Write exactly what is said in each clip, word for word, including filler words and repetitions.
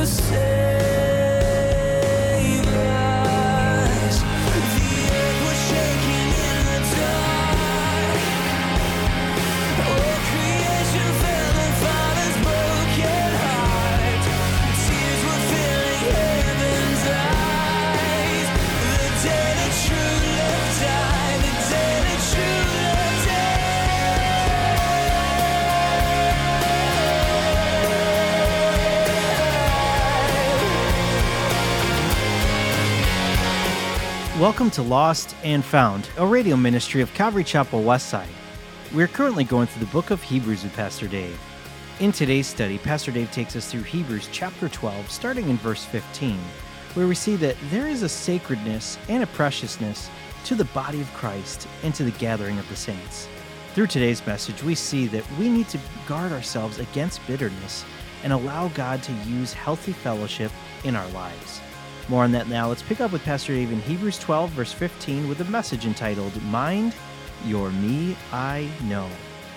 Welcome to Lost and Found, a radio ministry of Calvary Chapel Westside. We are currently going through the book of Hebrews with Pastor Dave. In today's study, Pastor Dave takes us through Hebrews chapter twelve, starting in verse fifteen, where we see that there is a sacredness and a preciousness to the body of Christ and to the gathering of the saints. Through today's message, we see that we need to guard ourselves against bitterness and allow God to use healthy fellowship in our lives. More on that now. Let's pick up with Pastor Dave in Hebrews twelve, verse fifteen, with a message entitled, Mind Your Me I Know.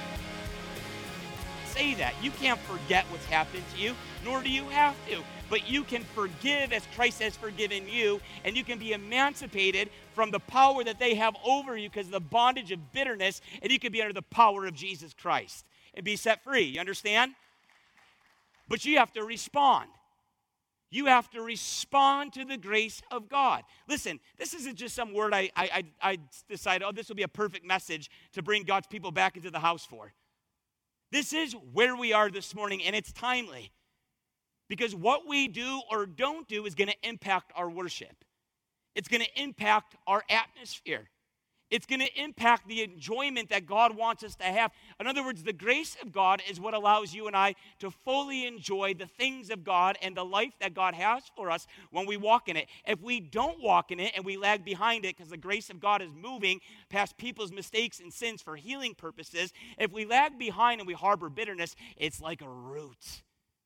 Say that. You can't forget what's happened to you, nor do you have to. But you can forgive as Christ has forgiven you, and you can be emancipated from the power that they have over you because of the bondage of bitterness, and you can be under the power of Jesus Christ and be set free. You understand? But you have to respond. You have to respond to the grace of God. Listen, this isn't just some word I, I, I decided, oh, this will be a perfect message to bring God's people back into the house for. This is where we are this morning, and it's timely. Because what we do or don't do is going to impact our worship. It's going to impact our atmosphere. It's going to impact the enjoyment that God wants us to have. In other words, the grace of God is what allows you and I to fully enjoy the things of God and the life that God has for us when we walk in it. If we don't walk in it and we lag behind it because the grace of God is moving past people's mistakes and sins for healing purposes, if we lag behind and we harbor bitterness, it's like a root.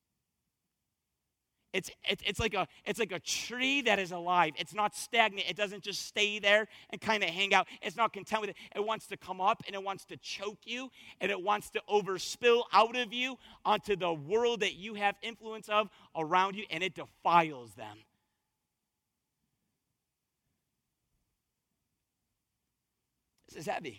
It's, it's, it's, like a, it's like a tree that is alive. It's not stagnant. It doesn't just stay there and kind of hang out. It's not content with it. It wants to come up, and it wants to choke you, and it wants to overspill out of you onto the world that you have influence of around you, and it defiles them. This is heavy.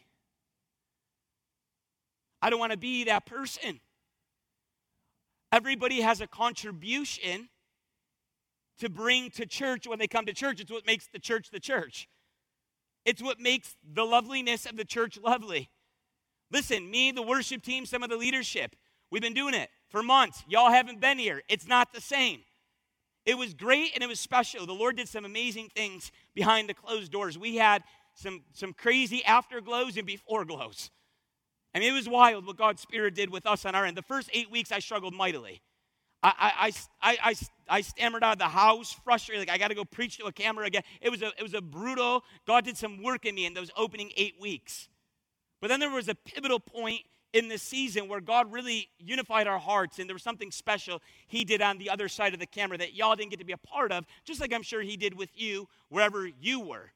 I don't want to be that person. Everybody has a contribution to bring to church when they come to church. It's what makes the church the church. It's what makes the loveliness of the church lovely. Listen, me, the worship team, some of the leadership, we've been doing it for months. Y'all haven't been here. It's not the same. It was great and it was special. The Lord did some amazing things behind the closed doors. We had some, some crazy afterglows and before glows. I mean, it was wild what God's Spirit did with us on our end. The first eight weeks, I struggled mightily. I, I, I, I, I stammered out of the house, frustrated, like I got to go preach to a camera again. It was a, it was a brutal, God did some work in me in those opening eight weeks. But then there was a pivotal point in this season where God really unified our hearts, and there was something special He did on the other side of the camera that y'all didn't get to be a part of, just like I'm sure He did with you wherever you were.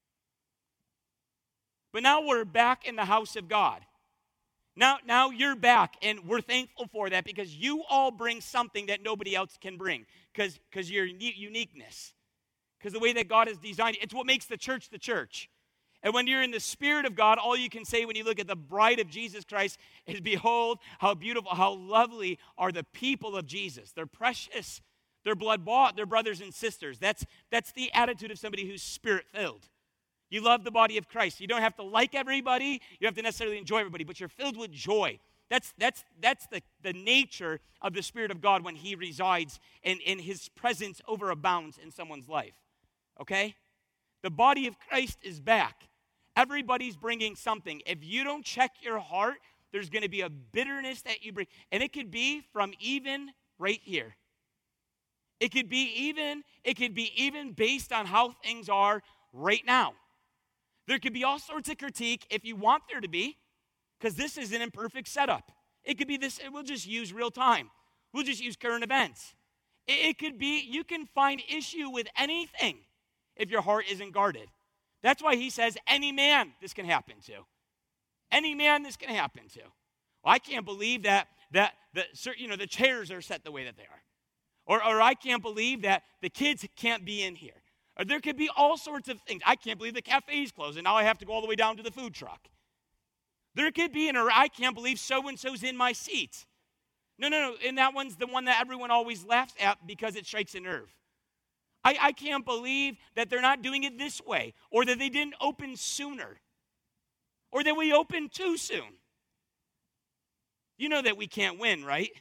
But now we're back in the house of God. Now, now you're back, and we're thankful for that because you all bring something that nobody else can bring because because your uniqueness, because the way that God has designed it. It's what makes the church the church. And when you're in the Spirit of God, all you can say when you look at the bride of Jesus Christ is, behold, how beautiful, how lovely are the people of Jesus. They're precious. They're blood-bought. They're brothers and sisters. That's, that's the attitude of somebody who's Spirit-filled. You love the body of Christ. You don't have to like everybody. You don't have to necessarily enjoy everybody, but you're filled with joy. That's that's that's the, the nature of the Spirit of God when He resides and, and His presence overabounds in someone's life. Okay? The body of Christ is back. Everybody's bringing something. If you don't check your heart, there's going to be a bitterness that you bring. And it could be from even right here. It could be even, it could be even based on how things are right now. There could be all sorts of critique if you want there to be, because this is an imperfect setup. It could be this, we'll just use real time. We'll just use current events. It, it could be, you can find issue with anything if your heart isn't guarded. That's why He says, any man this can happen to. Any man this can happen to. Well, I can't believe that, that the, you know, the chairs are set the way that they are. Or, or I can't believe that the kids can't be in here. Or there could be all sorts of things. I can't believe the cafe's closed and now I have to go all the way down to the food truck. There could be an, or I can't believe so-and-so's in my seat. No, no, no, and that one's the one that everyone always laughs at because it strikes a nerve. I, I can't believe that they're not doing it this way, or that they didn't open sooner, or that we opened too soon. You know that we can't win, right?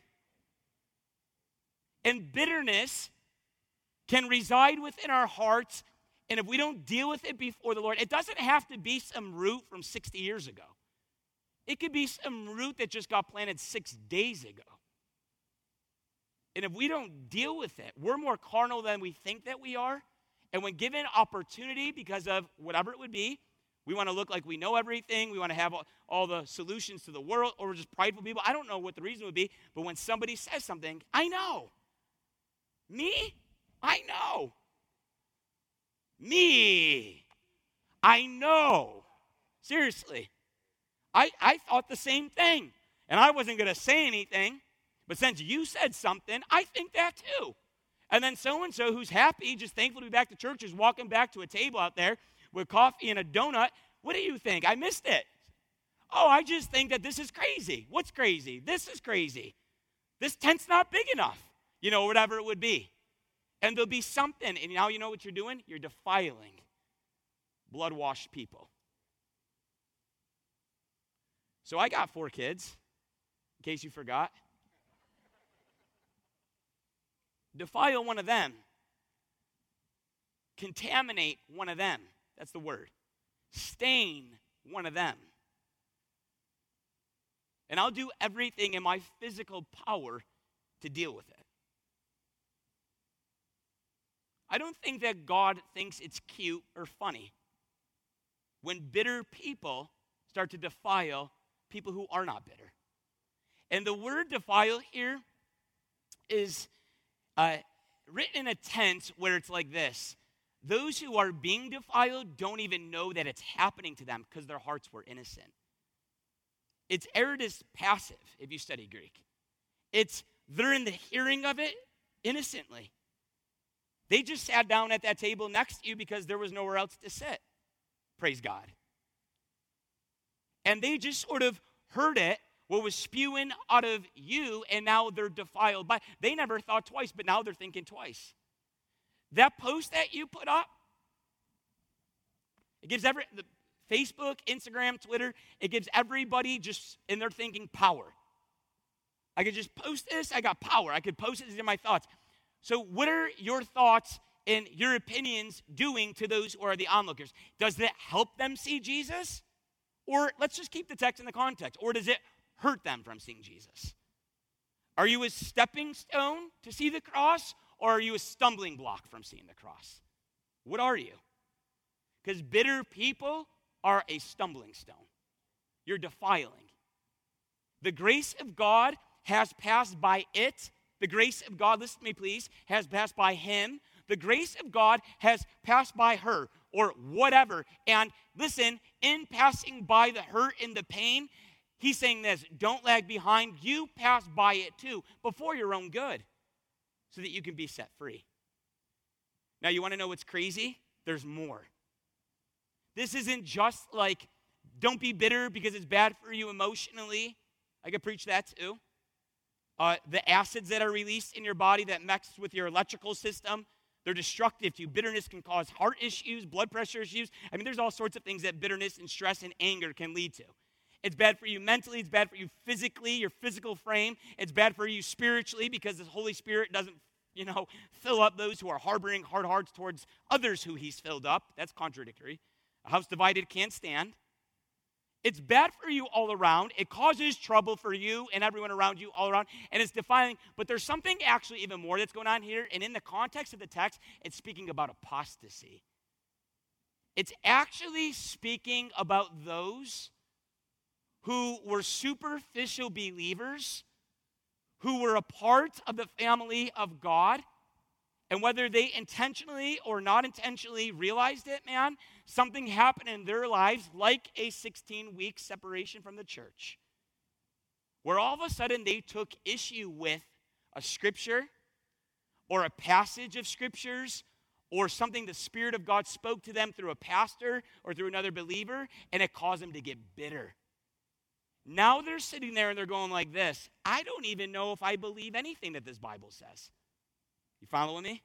And bitterness can reside within our hearts, and if we don't deal with it before the Lord, it doesn't have to be some root from sixty years ago. It could be some root that just got planted six days ago. And if we don't deal with it, we're more carnal than we think that we are. And when given opportunity, because of whatever it would be, we want to look like we know everything. We want to have all, all the solutions to the world, or we're just prideful people. I don't know what the reason would be, but when somebody says something, I know. Me? I know. Me? I know. Seriously. I, I thought the same thing. And I wasn't going to say anything. But since you said something, I think that too. And then so-and-so who's happy, just thankful to be back to church, is walking back to a table out there with coffee and a donut. What do you think? I missed it. Oh, I just think that this is crazy. What's crazy? This is crazy. This tent's not big enough. You know, whatever it would be. And there'll be something. And now you know what you're doing? You're defiling blood-washed people. So I got four kids, in case you forgot. Defile one of them. Contaminate one of them. That's the word. Stain one of them. And I'll do everything in my physical power to deal with it. I don't think that God thinks it's cute or funny when bitter people start to defile people who are not bitter. And the word defile here is Uh, written in a tense where it's like this. Those who are being defiled don't even know that it's happening to them because their hearts were innocent. It's aorist passive, if you study Greek. It's they're in the hearing of it innocently. They just sat down at that table next to you because there was nowhere else to sit. Praise God. And they just sort of heard it, what was spewing out of you, and now they're defiled by. They never thought twice, but now they're thinking twice. That post that you put up, it gives every, the Facebook, Instagram, Twitter, it gives everybody just, and they're thinking power. I could just post this, I got power. I could post it in my thoughts. So what are your thoughts and your opinions doing to those who are the onlookers? Does that help them see Jesus? Or let's just keep the text in the context. Or does it hurt them from seeing Jesus? Are you a stepping stone to see the cross, or are you a stumbling block from seeing the cross? What are you? Because bitter people are a stumbling stone. You're defiling. The grace of God has passed by it. The grace of God, listen to me please, has passed by him. The grace of God has passed by her, or whatever. And listen, in passing by the hurt and the pain, he's saying this, don't lag behind. You pass by it too, before your own good, so that you can be set free. Now, you want to know what's crazy? There's more. This isn't just like, don't be bitter because it's bad for you emotionally. I could preach that too. Uh, the acids that are released in your body that mix with your electrical system, they're destructive to you. Bitterness can cause heart issues, blood pressure issues. I mean, there's all sorts of things that bitterness and stress and anger can lead to. It's bad for you mentally. It's bad for you physically, your physical frame. It's bad for you spiritually because the Holy Spirit doesn't, you know, fill up those who are harboring hard hearts towards others who he's filled up. That's contradictory. A house divided can't stand. It's bad for you all around. It causes trouble for you and everyone around you all around, and it's defiling. But there's something actually even more that's going on here, and in the context of the text, it's speaking about apostasy. It's actually speaking about those who were superficial believers, who were a part of the family of God, and whether they intentionally or not intentionally realized it, man, something happened in their lives like a sixteen-week separation from the church, where all of a sudden they took issue with a scripture, or a passage of scriptures or something the Spirit of God spoke to them through a pastor or through another believer, and it caused them to get bitter. Now they're sitting there and they're going like this, I don't even know if I believe anything that this Bible says. You following me?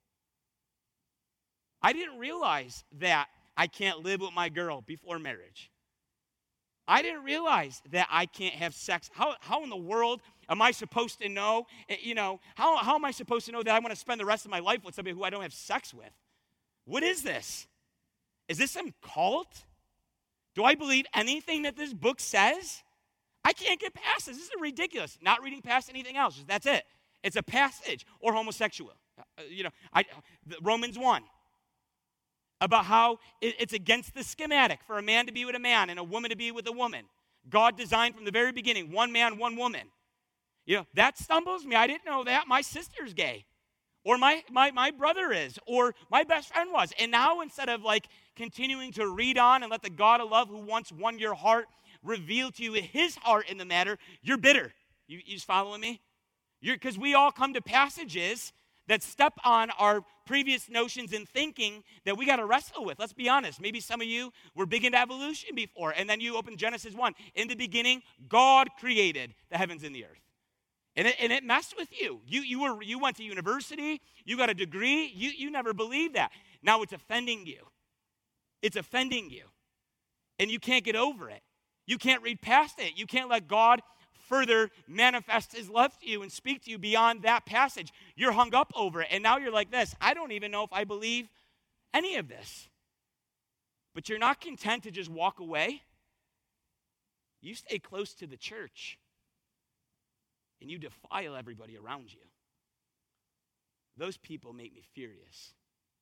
I didn't realize that I can't live with my girl before marriage. I didn't realize that I can't have sex. How, how in the world am I supposed to know, you know, how, how am I supposed to know that I want to spend the rest of my life with somebody who I don't have sex with? What is this? Is this some cult? Do I believe anything that this book says? I can't get past this. This is ridiculous. Not reading past anything else. That's it. It's a passage. Or homosexual. Uh, you know, I, Romans one. About how it's against the schematic for a man to be with a man and a woman to be with a woman. God designed from the very beginning, one man, one woman. You know, that stumbles me. I didn't know that. My sister's gay. Or my, my, my brother is. Or my best friend was. And now instead of like continuing to read on and let the God of love who once won your heart reveal to you his heart in the matter, you're bitter. You, you just following me? Because we all come to passages that step on our previous notions and thinking that we got to wrestle with. Let's be honest. Maybe some of you were big into evolution before, and then you open Genesis one. In the beginning, God created the heavens and the earth. And it, and it messed with you. You, you, were, you went to university. You got a degree. You, you never believed that. Now it's offending you. It's offending you. And you can't get over it. You can't read past it. You can't let God further manifest his love to you and speak to you beyond that passage. You're hung up over it. And now you're like this. I don't even know if I believe any of this. But you're not content to just walk away. You stay close to the church. And you defile everybody around you. Those people make me furious.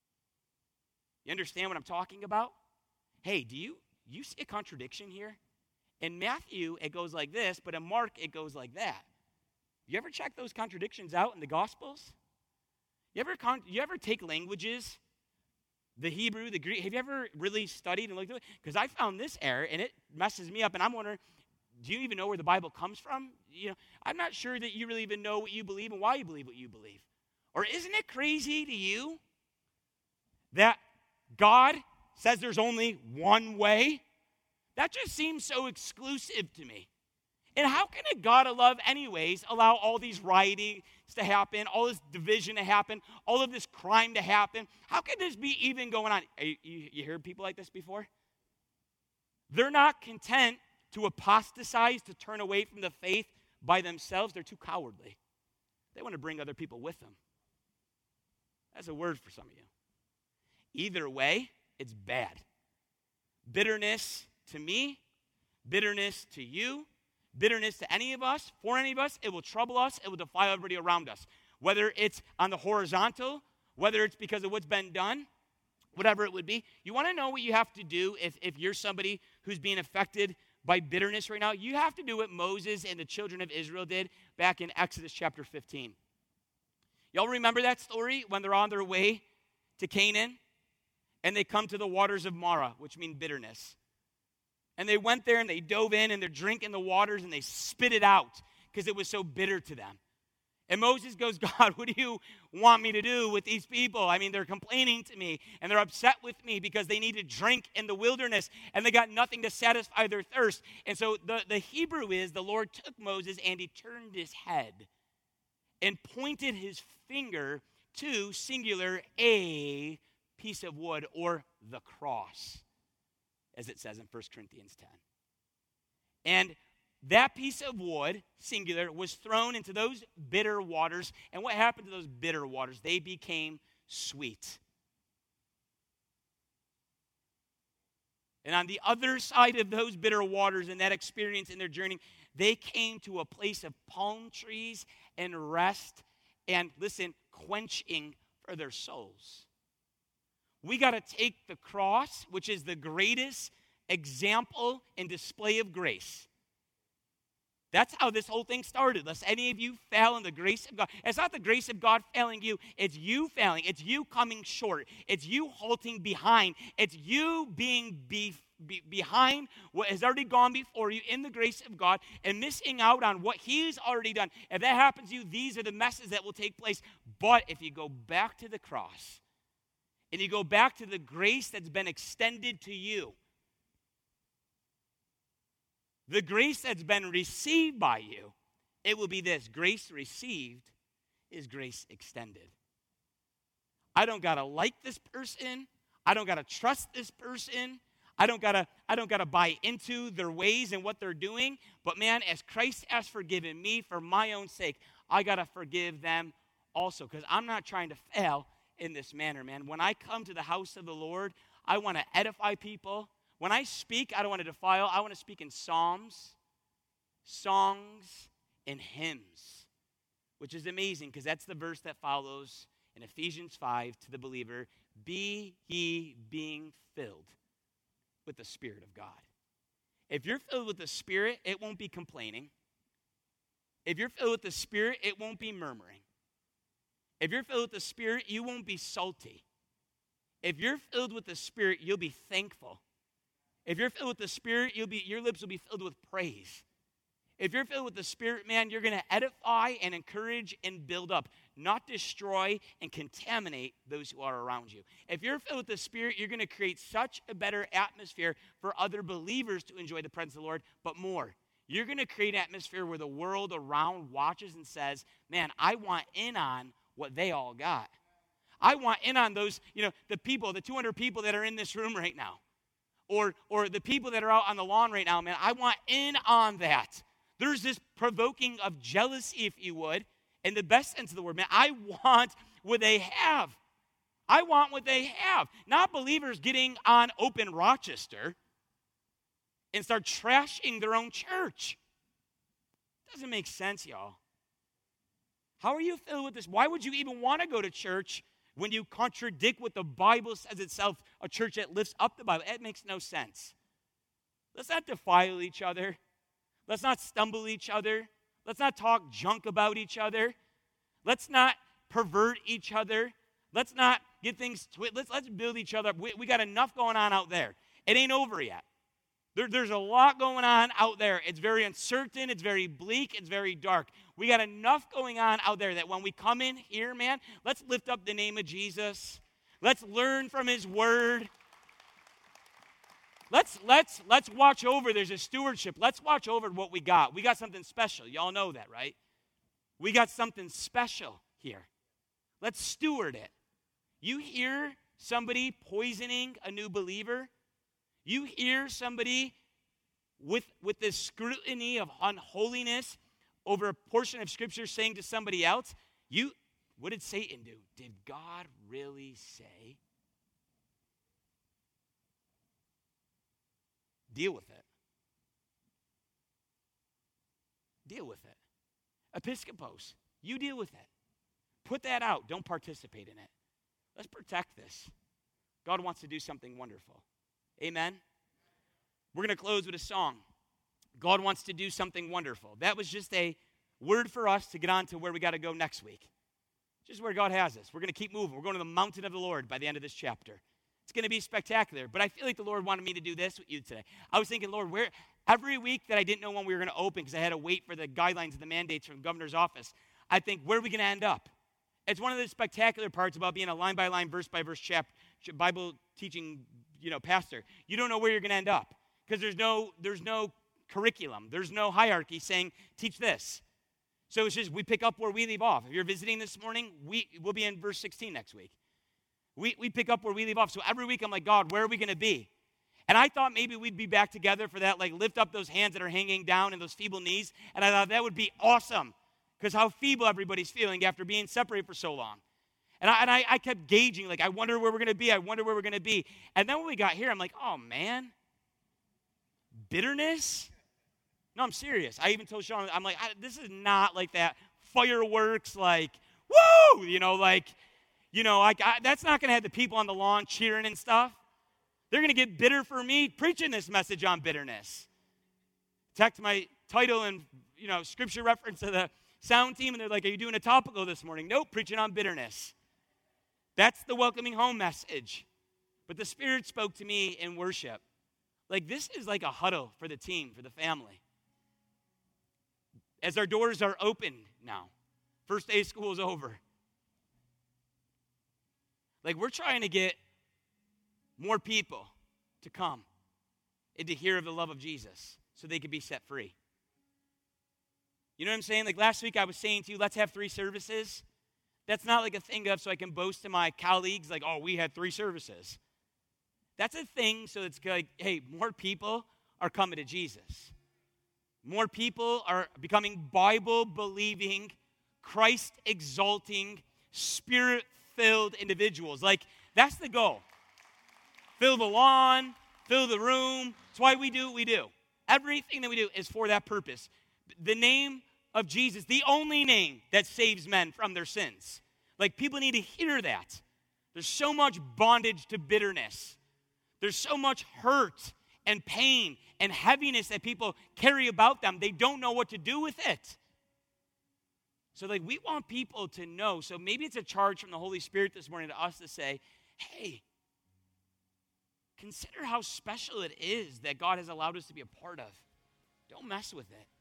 You understand what I'm talking about? Hey, do you, you see a contradiction here? In Matthew, it goes like this, but in Mark, it goes like that. You ever check those contradictions out in the Gospels? You ever, con- you ever take languages, the Hebrew, the Greek? Have you ever really studied and looked at it? Because I found this error, and it messes me up, and I'm wondering, do you even know where the Bible comes from? You know, I'm not sure that you really even know what you believe and why you believe what you believe. Or isn't it crazy to you that God says there's only one way? That just seems so exclusive to me. And how can a God of love anyways allow all these riotings to happen, all this division to happen, all of this crime to happen? How can this be even going on? You, you, you heard people like this before? They're not content to apostatize, to turn away from the faith by themselves. They're too cowardly. They want to bring other people with them. That's a word for some of you. Either way, it's bad. Bitterness to me, bitterness to you, bitterness to any of us, for any of us, it will trouble us, it will defile everybody around us. Whether it's on the horizontal, whether it's because of what's been done, whatever it would be. You want to know what you have to do if, if you're somebody who's being affected by bitterness right now? You have to do what Moses and the children of Israel did back in Exodus chapter fifteen. Y'all remember that story when they're on their way to Canaan and they come to the waters of Marah, which mean bitterness. And they went there and they dove in and they're drinking the waters and they spit it out because it was so bitter to them. And Moses goes, God, what do you want me to do with these people? I mean, they're complaining to me and they're upset with me because they need to drink in the wilderness and they got nothing to satisfy their thirst. And so the, the Hebrew is the Lord took Moses and he turned his head and pointed his finger to, singular, a piece of wood or the cross, as it says in First Corinthians ten. And that piece of wood, singular, was thrown into those bitter waters. And what happened to those bitter waters? They became sweet. And on the other side of those bitter waters and that experience in their journey, they came to a place of palm trees and rest and, listen, quenching for their souls. We got to take the cross, which is the greatest example and display of grace. That's how this whole thing started. Lest any of you fail in the grace of God. It's not the grace of God failing you. It's you failing. It's you coming short. It's you halting behind. It's you being be- be, behind what has already gone before you in the grace of God and missing out on what he's already done. If that happens to you, these are the messes that will take place. But if you go back to the cross and you go back to the grace that's been extended to you, the grace that's been received by you, it will be this: grace received is grace extended. I don't gotta like this person. I don't gotta trust this person. I don't gotta, I don't gotta buy into their ways and what they're doing. But man, as Christ has forgiven me for my own sake, I gotta forgive them also. Because I'm not trying to fail in this manner, man. When I come to the house of the Lord, I want to edify people. When I speak, I don't want to defile. I want to speak in psalms, songs, and hymns, which is amazing because that's the verse that follows in Ephesians five to the believer: be ye being filled with the Spirit of God. If you're filled with the Spirit, it won't be complaining. If you're filled with the Spirit, it won't be murmuring. If you're filled with the Spirit, you won't be salty. If you're filled with the Spirit, you'll be thankful. If you're filled with the Spirit, you'll be, your lips will be filled with praise. If you're filled with the Spirit, man, you're going to edify and encourage and build up, not destroy and contaminate those who are around you. If you're filled with the Spirit, you're going to create such a better atmosphere for other believers to enjoy the presence of the Lord, but more. You're going to create an atmosphere where the world around watches and says, man, I want in on what they all got. I want in on those, you know, the people, the two hundred people that are in this room right now, or, or the people that are out on the lawn right now, man, I want in on that. There's this provoking of jealousy, if you would, in the best sense of the word. Man, I want what they have. I want what they have. Not believers getting on Open Rochester and start trashing their own church. Doesn't make sense, y'all. How are you filled with this? Why would you even want to go to church when you contradict what the Bible says itself, a church that lifts up the Bible? It makes no sense. Let's not defile each other. Let's not stumble each other. Let's not talk junk about each other. Let's not pervert each other. Let's not get things twisted. Let's, let's build each other up. We, we got enough going on out there. It ain't over yet. There, there's a lot going on out there. It's very uncertain. It's very bleak. It's very dark. We got enough going on out there that when we come in here, man, let's lift up the name of Jesus. Let's learn from his word. Let's, let's, let's watch over. There's a stewardship. Let's watch over what we got. We got something special. Y'all know that, right? We got something special here. Let's steward it. You hear somebody poisoning a new believer? You hear somebody with, with this scrutiny of unholiness over a portion of Scripture saying to somebody else, you, what did Satan do? Did God really say? Deal with it. Deal with it. Episcopos, you deal with it. Put that out. Don't participate in it. Let's protect this. God wants to do something wonderful. Amen? We're going to close with a song. God wants to do something wonderful. That was just a word for us to get on to where we got to go next week. Just where God has us. We're going to keep moving. We're going to the mountain of the Lord by the end of this chapter. It's going to be spectacular. But I feel like the Lord wanted me to do this with you today. I was thinking, Lord, where every week that I didn't know when we were going to open because I had to wait for the guidelines and the mandates from the governor's office, I think, where are we going to end up? It's one of the spectacular parts about being a line-by-line, verse-by-verse chapter, Bible teaching, you know, pastor. You don't know where you're going to end up because there's no, there's no curriculum. There's no hierarchy saying, teach this. So it's just we pick up where we leave off. If you're visiting this morning, we, we'll be in verse sixteen next week. We, we pick up where we leave off. So every week I'm like, God, where are we going to be? And I thought maybe we'd be back together for that, like lift up those hands that are hanging down and those feeble knees. And I thought that would be awesome because how feeble everybody's feeling after being separated for so long. And I, and I, I kept gauging, like, I wonder where we're going to be. I wonder where we're going to be. And then when we got here, I'm like, oh, man, bitterness? No, I'm serious. I even told Sean, I'm like, I, this is not like that fireworks, like, woo, you know, like, you know, like I, that's not going to have the people on the lawn cheering and stuff. They're going to get bitter for me preaching this message on bitterness. Text my title and, you know, scripture reference to the sound team, and they're like, are you doing a topical this morning? Nope, preaching on bitterness. That's the welcoming home message. But the Spirit spoke to me in worship. Like, this is like a huddle for the team, for the family. As our doors are open now, first day of school is over. Like, we're trying to get more people to come and to hear of the love of Jesus so they could be set free. You know what I'm saying? Like, last week I was saying to you, let's have three services. That's not like a thing of so I can boast to my colleagues, like, oh, we had three services. That's a thing so it's like, hey, more people are coming to Jesus. More people are becoming Bible-believing, Christ-exalting, Spirit-filled individuals. Like, that's the goal. Fill the lawn, fill the room. That's why we do what we do. Everything that we do is for that purpose. The name of Jesus, the only name that saves men from their sins. Like, people need to hear that. There's so much bondage to bitterness. There's so much hurt and pain and heaviness that people carry about them. They don't know what to do with it. So, like, we want people to know. So maybe it's a charge from the Holy Spirit this morning to us to say, hey, consider how special it is that God has allowed us to be a part of. Don't mess with it.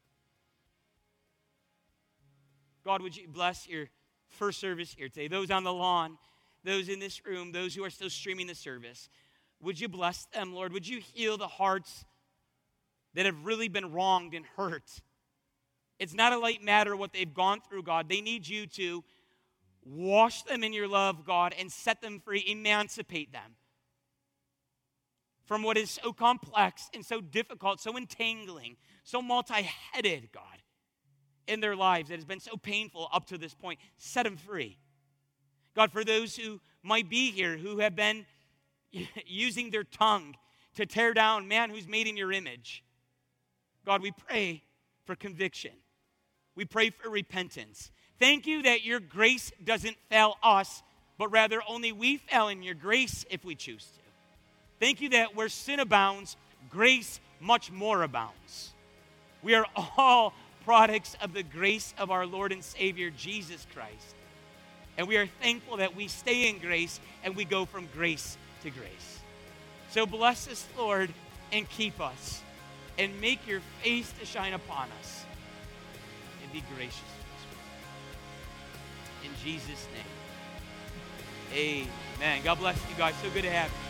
God, would you bless your first service here today? Those on the lawn, those in this room, those who are still streaming the service. Would you bless them, Lord? Would you heal the hearts that have really been wronged and hurt? It's not a light matter what they've gone through, God. They need you to wash them in your love, God, and set them free, emancipate them from what is so complex and so difficult, so entangling, so multi-headed, God, in their lives that has been so painful up to this point. Set them free. God, for those who might be here who have been using their tongue to tear down man who's made in your image, God, we pray for conviction. We pray for repentance. Thank you that your grace doesn't fail us, but rather only we fail in your grace if we choose to. Thank you that where sin abounds, grace much more abounds. We are all products of the grace of our Lord and Savior, Jesus Christ. And we are thankful that we stay in grace and we go from grace to grace. So bless us, Lord, and keep us, and make your face to shine upon us, and be gracious to us. In Jesus' name, amen. God bless you guys. So good to have you.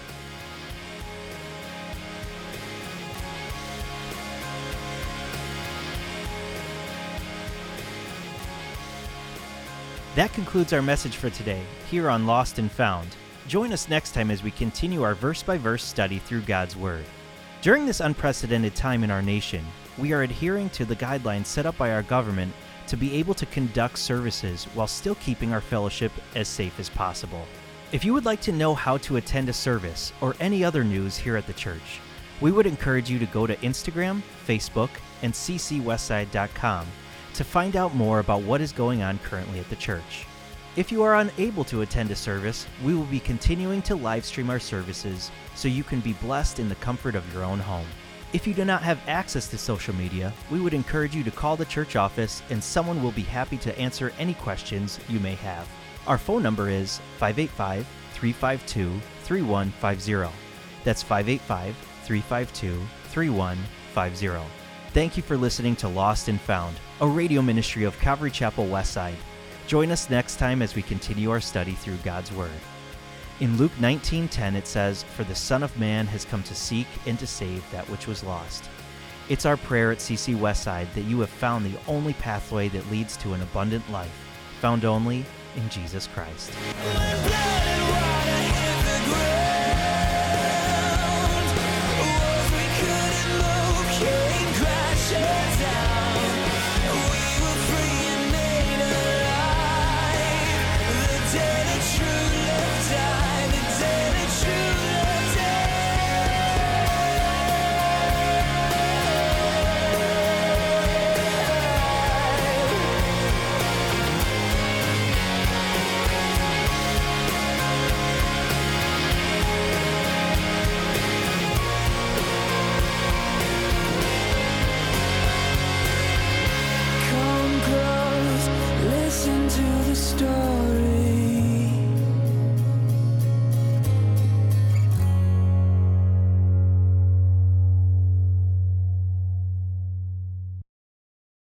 That concludes our message for today, here on Lost and Found. Join us next time as we continue our verse-by-verse study through God's Word. During this unprecedented time in our nation, we are adhering to the guidelines set up by our government to be able to conduct services while still keeping our fellowship as safe as possible. If you would like to know how to attend a service or any other news here at the church, we would encourage you to go to Instagram, Facebook, and c c westside dot com to find out more about what is going on currently at the church. If you are unable to attend a service, we will be continuing to live stream our services so you can be blessed in the comfort of your own home. If you do not have access to social media, we would encourage you to call the church office and someone will be happy to answer any questions you may have. Our phone number is five eight five, three five two, three one five zero. That's five eight five, three five two, three one five zero. Thank you for listening to Lost and Found, a radio ministry of Calvary Chapel Westside. Join us next time as we continue our study through God's Word. In Luke nineteen ten it says, "For the Son of Man has come to seek and to save that which was lost." It's our prayer at C C Westside that you have found the only pathway that leads to an abundant life, found only in Jesus Christ.